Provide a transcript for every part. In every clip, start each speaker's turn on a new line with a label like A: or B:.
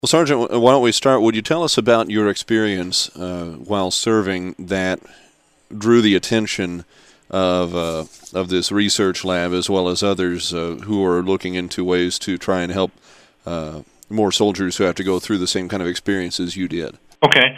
A: Well, Sergeant, why don't we start? Would you tell us about your experience while serving that drew the attention of this research lab, as well as others who are looking into ways to try and help more soldiers who have to go through the same kind of experiences you did?
B: Okay.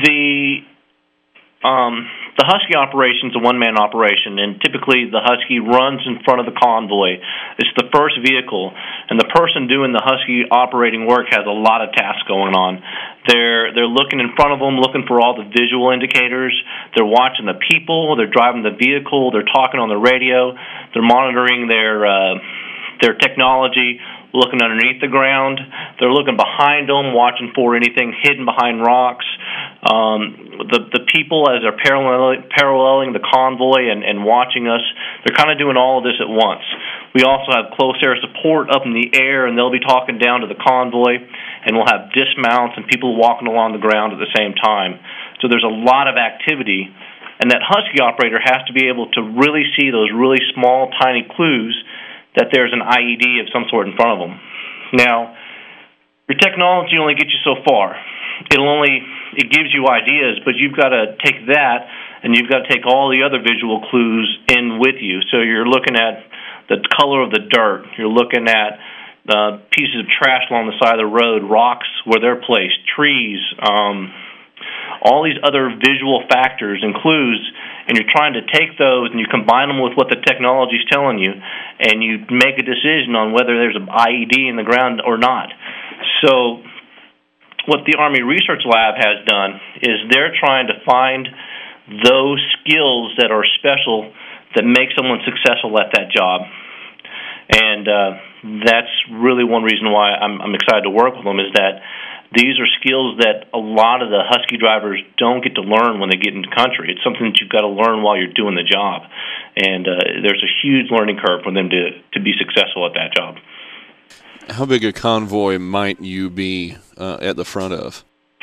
B: The Husky operation is a one-man operation, and typically the Husky runs in front of the convoy. It's the first vehicle, and the person doing the Husky operating work has a lot of tasks going on. They're looking in front of them, looking for all the visual indicators. They're watching the people. They're driving the vehicle. They're talking on the radio. They're monitoring their technology, looking underneath the ground. They're looking behind them, watching for anything hidden behind rocks. The people, as they're paralleling the convoy and watching us, they're kind of doing all of this at once. We also have close air support up in the air, and they'll be talking down to the convoy, and we'll have dismounts and people walking along the ground at the same time. So there's a lot of activity, and that Husky operator has to be able to really see those really small, tiny clues that there's an IED of some sort in front of them. Now, your technology only gets you so far. It gives you ideas, but you've got to take that and you've got to take all the other visual clues in with you. So you're looking at the color of the dirt. You're looking at pieces of trash along the side of the road, rocks where they're placed, trees, all these other visual factors and clues, and you're trying to take those and you combine them with what the technology is telling you, and you make a decision on whether there's an IED in the ground or not. So what the Army Research Lab has done is they're trying to find those skills that are special that make someone successful at that job. And that's really one reason why I'm excited to work with them, is that these are skills that a lot of the Husky drivers don't get to learn when they get into country. It's something that you've got to learn while you're doing the job. And there's a huge learning curve for them to be successful at that job.
A: How big a convoy might you be at the front of?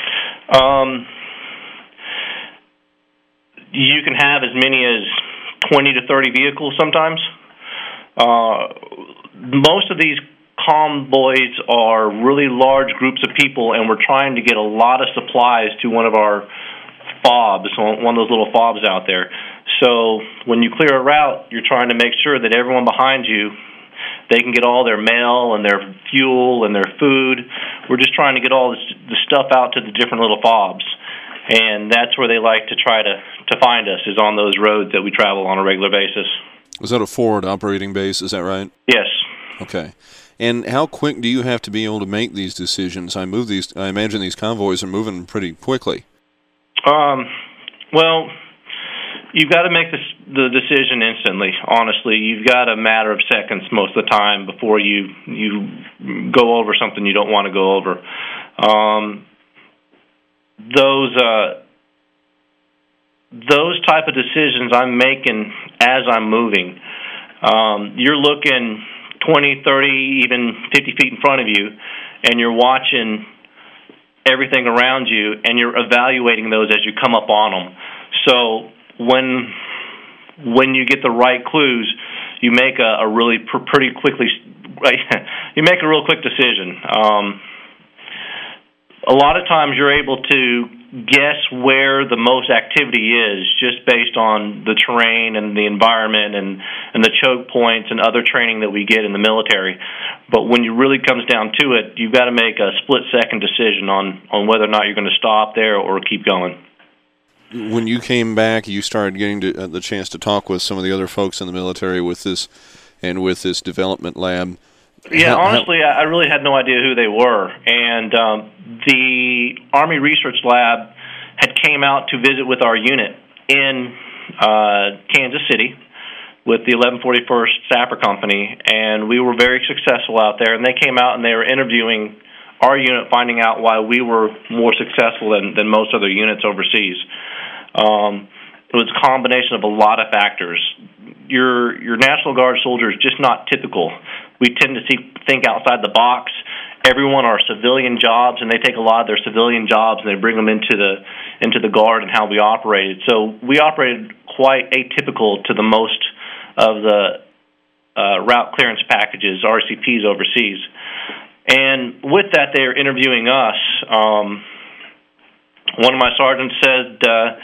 B: You can have as many as 20 to 30 vehicles sometimes. Most of these convoys are really large groups of people, and we're trying to get a lot of supplies to one of our fobs, one of those little fobs out there. So when you clear a route, you're trying to make sure that everyone behind you, they can get all their mail and their fuel and their food. We're just trying to get all the stuff out to the different little fobs. And that's where they like to try to find us, is on those roads that we travel on a regular basis.
A: Is that a forward operating base, is that right?
B: Yes.
A: Okay. And how quick do you have to be able to make these decisions? I imagine these convoys are moving pretty quickly.
B: Well, you've got to make the decision instantly. Honestly, you've got a matter of seconds most of the time before you go over something you don't want to go over. Those type of decisions I'm making as I'm moving. You're looking 20, 30, even 50 feet in front of you, and you're watching everything around you, and you're evaluating those as you come up on them. So when you get the right clues, you make a really pretty quickly. You make a real quick decision. A lot of times you're able to guess where the most activity is just based on the terrain and the environment and the choke points and other training that we get in the military. But when it really comes down to it, you've got to make a split-second decision on whether or not you're going to stop there or keep going.
A: When you came back, you started getting the chance to talk with some of the other folks in the military with this development lab.
B: Yeah, honestly, I really had no idea who they were. And the Army Research Lab had came out to visit with our unit in Kansas City with the 1141st Sapper Company, and we were very successful out there. And they came out and they were interviewing our unit, finding out why we were more successful than most other units overseas. It was a combination of a lot of factors. Your National Guard soldier is just not typical. We tend to think outside the box. Everyone are civilian jobs, and they take a lot of their civilian jobs and they bring them into the Guard and how we operated. So we operated quite atypical to the most of the route clearance packages, RCPs overseas. And with that, they are interviewing us. One of my sergeants said,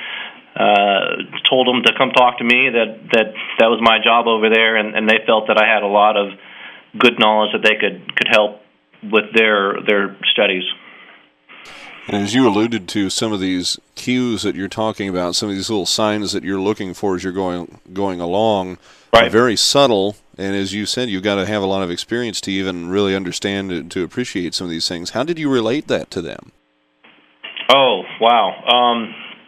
B: told them to come talk to me, that was my job over there, and they felt that I had a lot of good knowledge that they could help with their studies.
A: And as you alluded to, some of these cues that you're talking about, some of these little signs that you're looking for as you're going along,
B: right,
A: are very subtle. And as you said, you've got to have a lot of experience to even really understand and to appreciate some of these things. How did you relate that to them?
B: Oh, wow.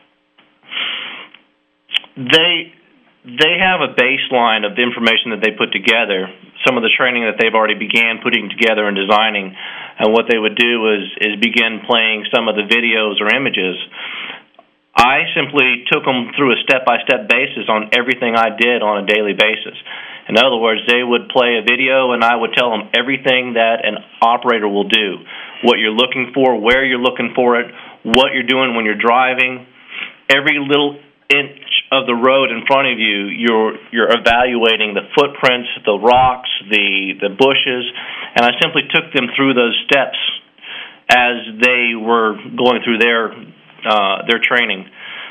B: They have a baseline of the information that they put together, some of the training that they've already began putting together and designing, and what they would do is begin playing some of the videos or images. I simply took them through a step-by-step basis on everything I did on a daily basis. In other words, they would play a video, and I would tell them everything that an operator will do, what you're looking for, where you're looking for it, what you're doing when you're driving. Every little inch of the road in front of you, you're evaluating the footprints, the rocks, the bushes, and I simply took them through those steps as they were going through their training.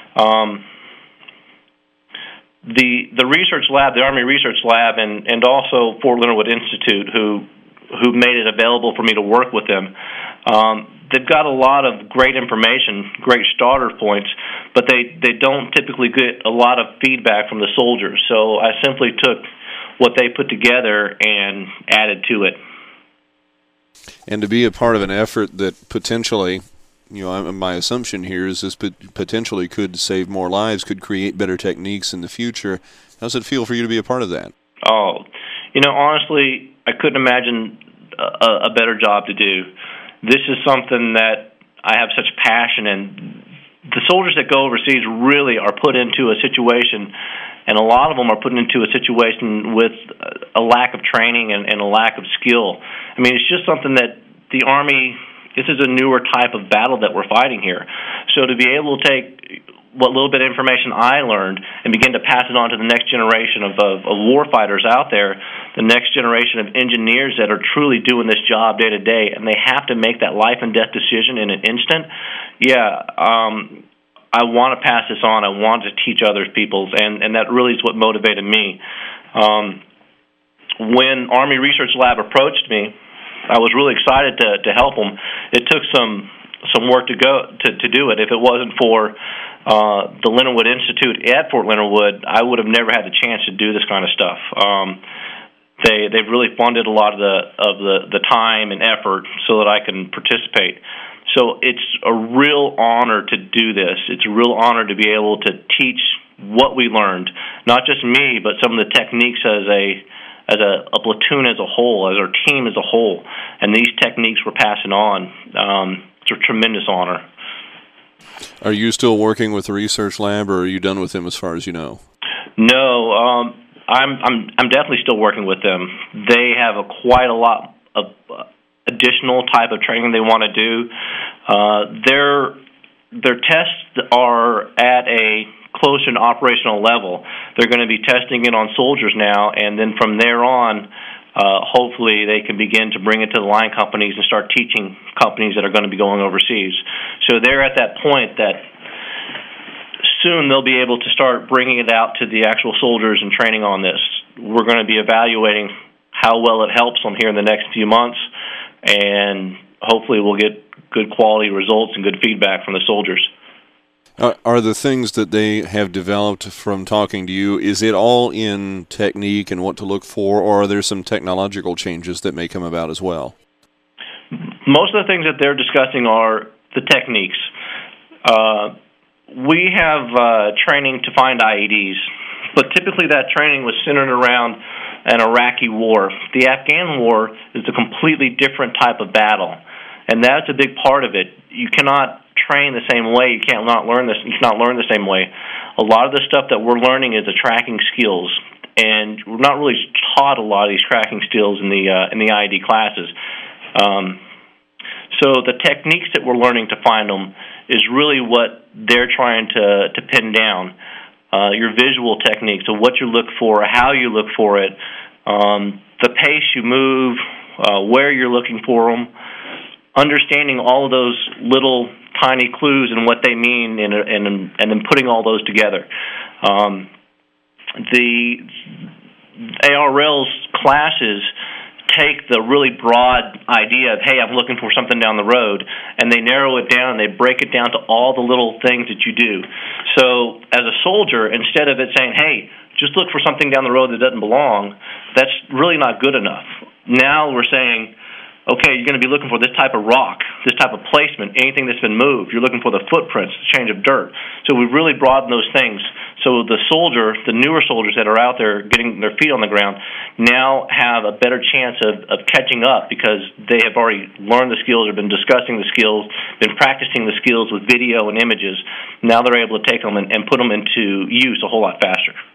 B: The research lab, the Army Research Lab, and also Fort Leonard Wood Institute, who made it available for me to work with them. They've got a lot of great information, great starter points, but they don't typically get a lot of feedback from the soldiers. So I simply took what they put together and added to it.
A: And to be a part of an effort that potentially, my assumption here is this potentially could save more lives, could create better techniques in the future. How does it feel for you to be a part of that?
B: Oh, honestly, I couldn't imagine a better job to do. This is something that I have such passion in. The soldiers that go overseas really are put into a situation, and a lot of them are put into a situation with a lack of training and a lack of skill. I mean, it's just something that the Army, this is a newer type of battle that we're fighting here. So to be able to take what little bit of information I learned and begin to pass it on to the next generation of warfighters out there, the next generation of engineers that are truly doing this job day to day, and they have to make that life and death decision in an instant. I want to pass this on. I want to teach other people, and that really is what motivated me. When Army Research Lab approached me, I was really excited to help them. It took some work to do it. If it wasn't for the Leonard Wood Institute at Fort Leonard Wood, I would have never had the chance to do this kind of stuff. They've really funded a lot of the time and effort so that I can participate. So it's a real honor to do this. It's a real honor to be able to teach what we learned, not just me, but some of the techniques as a platoon as a whole, as our team as a whole, and these techniques we're passing on. It's a tremendous honor.
A: Are you still working with the research lab, or are you done with them as far as you know?
B: No, I'm definitely still working with them. They have quite a lot of additional type of training they want to do. Their tests are at a closer and operational level. They're going to be testing it on soldiers now, and then from there on, hopefully they can begin to bring it to the line companies and start teaching companies that are going to be going overseas. So they're at that point that soon they'll be able to start bringing it out to the actual soldiers and training on this. We're going to be evaluating how well it helps them here in the next few months, and hopefully we'll get good quality results and good feedback from the soldiers.
A: Are the things that they have developed from talking to you, is it all in technique and what to look for, or are there some technological changes that may come about as well?
B: Most of the things that they're discussing are the techniques. We have training to find IEDs, but typically that training was centered around an Iraqi war. The Afghan war is a completely different type of battle, and that's a big part of it. You cannot train the same way. You cannot learn the same way. A lot of the stuff that we're learning is the tracking skills, and we're not really taught a lot of these tracking skills in the IED classes. So the techniques that we're learning to find them is really what they're trying to pin down. Your visual techniques, so what you look for, how you look for it, the pace you move, where you're looking for them, understanding all of those little tiny clues and what they mean, and then putting all those together. The ARRL's classes take the really broad idea of, hey, I'm looking for something down the road, and they narrow it down, they break it down to all the little things that you do. So as a soldier, instead of it saying, hey, just look for something down the road that doesn't belong, that's really not good enough. Now we're saying, okay, you're going to be looking for this type of rock, this type of placement, anything that's been moved. You're looking for the footprints, the change of dirt. So we've really broadened those things. So the soldier, the newer soldiers that are out there getting their feet on the ground, now have a better chance of catching up because they have already learned the skills, or been discussing the skills, been practicing the skills with video and images. Now they're able to take them and put them into use a whole lot faster.